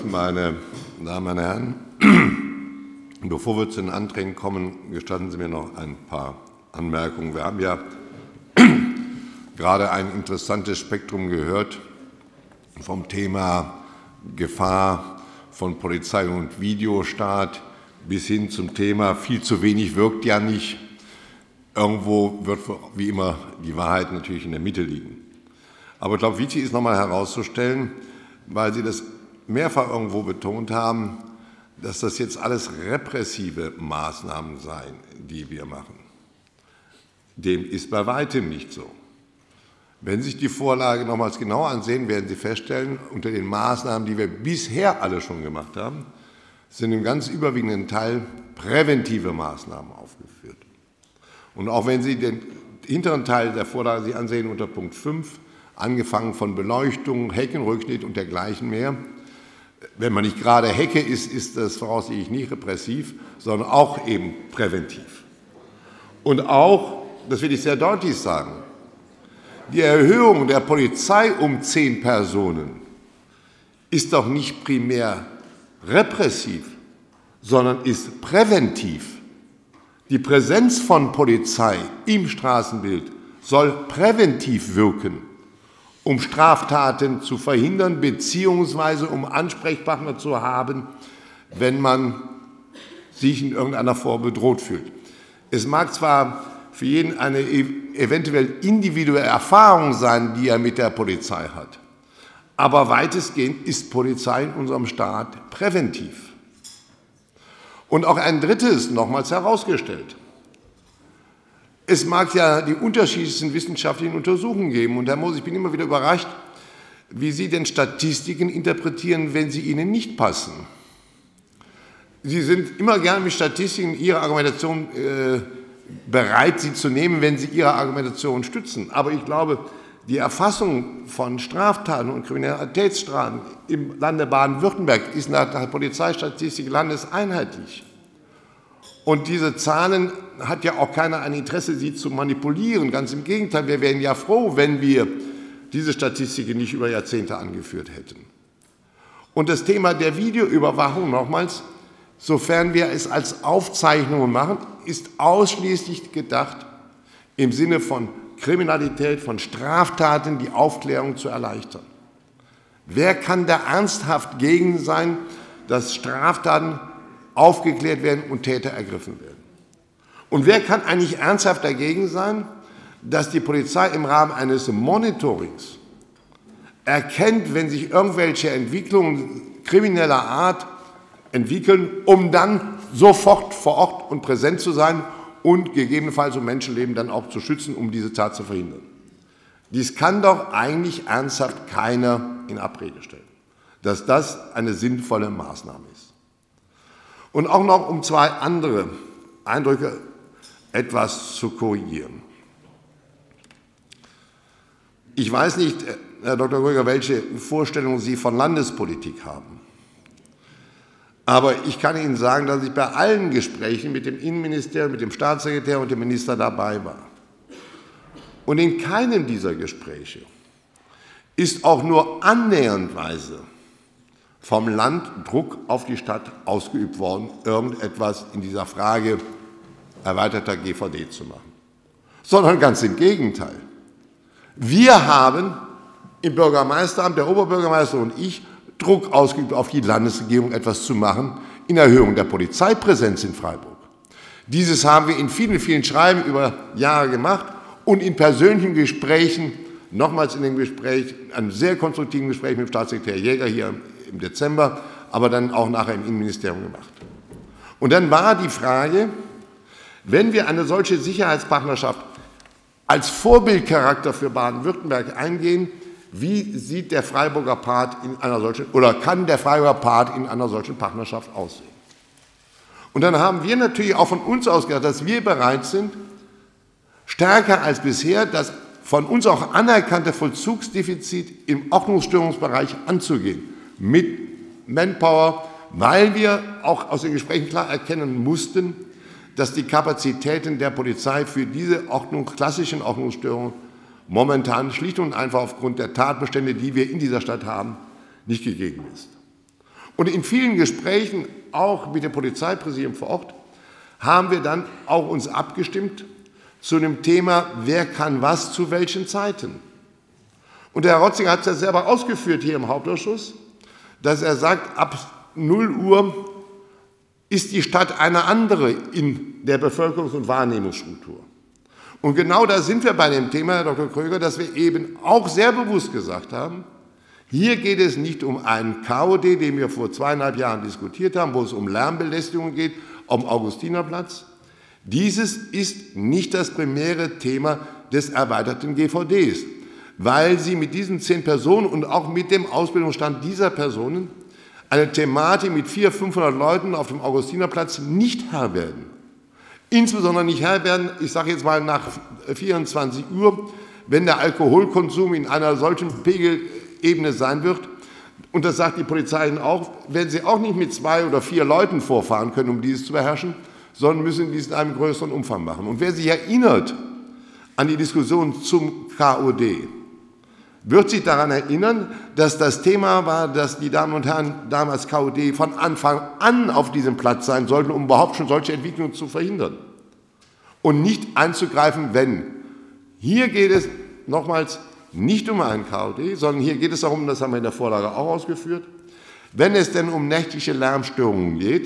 meine Damen und Herren, bevor wir zu den Anträgen kommen, gestatten Sie mir noch ein paar Anmerkungen. Wir haben ja gerade ein interessantes Spektrum gehört vom Thema Gefahr von Polizei und Videostaat bis hin zum Thema viel zu wenig wirkt ja nicht. Irgendwo wird wie immer die Wahrheit natürlich in der Mitte liegen. Aber ich glaube, wichtig ist nochmal herauszustellen, weil Sie das mehrfach irgendwo betont haben, dass das jetzt alles repressive Maßnahmen seien, die wir machen. Dem ist bei weitem nicht so. Wenn Sie sich die Vorlage nochmals genau ansehen, werden Sie feststellen, unter den Maßnahmen, die wir bisher alle schon gemacht haben, sind im ganz überwiegenden Teil präventive Maßnahmen aufgeführt. Und auch wenn Sie den hinteren Teil der Vorlage sich ansehen, unter Punkt 5, angefangen von Beleuchtung, Heckenrückschnitt und dergleichen mehr, wenn man nicht gerade Hecke ist, ist das voraussichtlich nicht repressiv, sondern auch eben präventiv. Und auch, das will ich sehr deutlich sagen, die Erhöhung der Polizei um 10 Personen ist doch nicht primär repressiv, sondern ist präventiv. Die Präsenz von Polizei im Straßenbild soll präventiv wirken, um Straftaten zu verhindern beziehungsweise um Ansprechpartner zu haben, wenn man sich in irgendeiner Form bedroht fühlt. Es mag zwar für jeden eine eventuell individuelle Erfahrung sein, die er mit der Polizei hat, aber weitestgehend ist Polizei in unserem Staat präventiv. Und auch ein drittes nochmals herausgestellt. Es mag ja die unterschiedlichsten wissenschaftlichen Untersuchungen geben. Und Herr Moos, ich bin immer wieder überrascht, wie Sie denn Statistiken interpretieren, wenn sie Ihnen nicht passen. Sie sind immer gerne mit Statistiken Ihrer Argumentation bereit, sie zu nehmen, wenn sie Ihre Argumentation stützen. Aber ich glaube, die Erfassung von Straftaten und Kriminalitätsstrafen im Lande Baden-Württemberg ist nach der Polizeistatistik landeseinheitlich. Und diese Zahlen hat ja auch keiner ein Interesse, sie zu manipulieren. Ganz im Gegenteil, wir wären ja froh, wenn wir diese Statistiken nicht über Jahrzehnte angeführt hätten. Und das Thema der Videoüberwachung, nochmals, sofern wir es als Aufzeichnungen machen, ist ausschließlich gedacht im Sinne von Kriminalität, von Straftaten, die Aufklärung zu erleichtern. Wer kann da ernsthaft gegen sein, dass Straftaten aufgeklärt werden und Täter ergriffen werden? Und wer kann eigentlich ernsthaft dagegen sein, dass die Polizei im Rahmen eines Monitorings erkennt, wenn sich irgendwelche Entwicklungen krimineller Art entwickeln, um dann sofort vor Ort und präsent zu sein und gegebenenfalls um Menschenleben dann auch zu schützen, um diese Tat zu verhindern? Dies kann doch eigentlich ernsthaft keiner in Abrede stellen, dass das eine sinnvolle Maßnahme ist. Und auch noch um zwei andere Eindrücke etwas zu korrigieren. Ich weiß nicht, Herr Dr. Gröger, welche Vorstellungen Sie von Landespolitik haben. Aber ich kann Ihnen sagen, dass ich bei allen Gesprächen mit dem Innenministerium, mit dem Staatssekretär und dem Minister dabei war. Und in keinem dieser Gespräche ist auch nur annäherndweise vom Land Druck auf die Stadt ausgeübt worden, irgendetwas in dieser Frage erweiterter GVD zu machen. Sondern ganz im Gegenteil. Wir haben im Bürgermeisteramt, der Oberbürgermeister und ich, Druck ausgeübt auf die Landesregierung, etwas zu machen in Erhöhung der Polizeipräsenz in Freiburg. Dieses haben wir in vielen, vielen Schreiben über Jahre gemacht und in persönlichen Gesprächen, nochmals in dem Gespräch, einem sehr konstruktiven Gespräch mit dem Staatssekretär Jäger hier im Dezember, aber dann auch nachher im Innenministerium gemacht. Und dann war die Frage, wenn wir eine solche Sicherheitspartnerschaft als Vorbildcharakter für Baden-Württemberg eingehen, wie sieht der Freiburger Part in einer solchen, oder kann der Freiburger Part in einer solchen Partnerschaft aussehen? Und dann haben wir natürlich auch von uns aus gesagt, dass wir bereit sind, stärker als bisher das von uns auch anerkannte Vollzugsdefizit im Ordnungsstörungsbereich anzugehen. Mit Manpower, weil wir auch aus den Gesprächen klar erkennen mussten, dass die Kapazitäten der Polizei für diese klassischen Ordnungsstörungen momentan schlicht und einfach aufgrund der Tatbestände, die wir in dieser Stadt haben, nicht gegeben ist. Und in vielen Gesprächen, auch mit dem Polizeipräsidium vor Ort, haben wir dann auch uns abgestimmt zu dem Thema, wer kann was zu welchen Zeiten. Und der Herr Rotzinger hat es ja selber ausgeführt hier im Hauptausschuss, dass er sagt, ab 0 Uhr ist die Stadt eine andere in der Bevölkerungs- und Wahrnehmungsstruktur. Und genau da sind wir bei dem Thema, Herr Dr. Kröger, dass wir eben auch sehr bewusst gesagt haben, hier geht es nicht um einen KOD, den wir vor 2,5 Jahren diskutiert haben, wo es um Lärmbelästigung geht, am Augustinerplatz. Dieses ist nicht das primäre Thema des erweiterten GVDs, weil Sie mit diesen 10 Personen und auch mit dem Ausbildungsstand dieser Personen eine Thematik mit 400, 500 Leuten auf dem Augustinerplatz nicht Herr werden. Insbesondere nicht Herr werden, ich sage jetzt mal nach 24 Uhr, wenn der Alkoholkonsum in einer solchen Pegelebene sein wird. Und das sagt die Polizei Ihnen auch, werden Sie auch nicht mit 2 oder 4 Leuten vorfahren können, um dieses zu beherrschen, sondern müssen dies in einem größeren Umfang machen. Und wer sich erinnert an die Diskussion zum KOD, wird sich daran erinnern, dass das Thema war, dass die Damen und Herren damals KOD von Anfang an auf diesem Platz sein sollten, um überhaupt schon solche Entwicklungen zu verhindern. Und nicht einzugreifen, wenn. Hier geht es nochmals nicht um einen KOD, sondern hier geht es darum, das haben wir in der Vorlage auch ausgeführt, wenn es denn um nächtliche Lärmstörungen geht,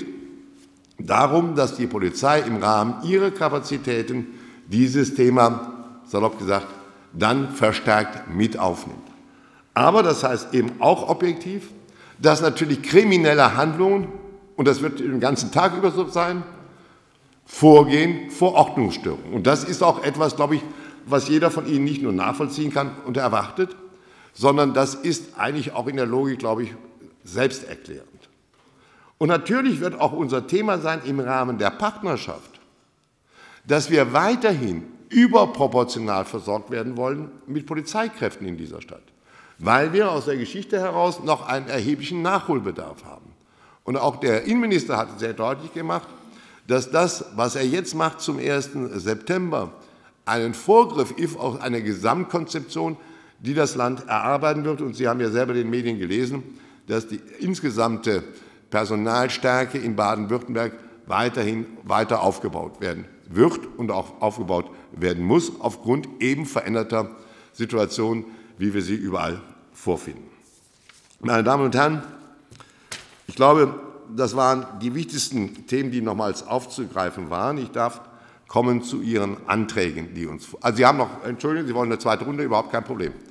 darum, dass die Polizei im Rahmen ihrer Kapazitäten dieses Thema, salopp gesagt, dann verstärkt mit aufnimmt. Aber das heißt eben auch objektiv, dass natürlich kriminelle Handlungen, und das wird den ganzen Tag über so sein, vorgehen vor Ordnungsstörungen. Und das ist auch etwas, glaube ich, was jeder von Ihnen nicht nur nachvollziehen kann und erwartet, sondern das ist eigentlich auch in der Logik, glaube ich, selbsterklärend. Und natürlich wird auch unser Thema sein im Rahmen der Partnerschaft, dass wir weiterhin überproportional versorgt werden wollen mit Polizeikräften in dieser Stadt, weil wir aus der Geschichte heraus noch einen erheblichen Nachholbedarf haben. Und auch der Innenminister hat sehr deutlich gemacht, dass das, was er jetzt macht zum 1. September, einen Vorgriff ist auf eine Gesamtkonzeption, die das Land erarbeiten wird. Und Sie haben ja selber in den Medien gelesen, dass die insgesamte Personalstärke in Baden-Württemberg weiterhin weiter aufgebaut werden wird und auch aufgebaut werden muss, aufgrund eben veränderter Situationen, wie wir sie überall vorfinden. Meine Damen und Herren, ich glaube, das waren die wichtigsten Themen, die nochmals aufzugreifen waren. Ich darf kommen zu Ihren Anträgen, die uns... Also Sie haben noch... Entschuldigen, Sie wollen eine zweite Runde, überhaupt kein Problem.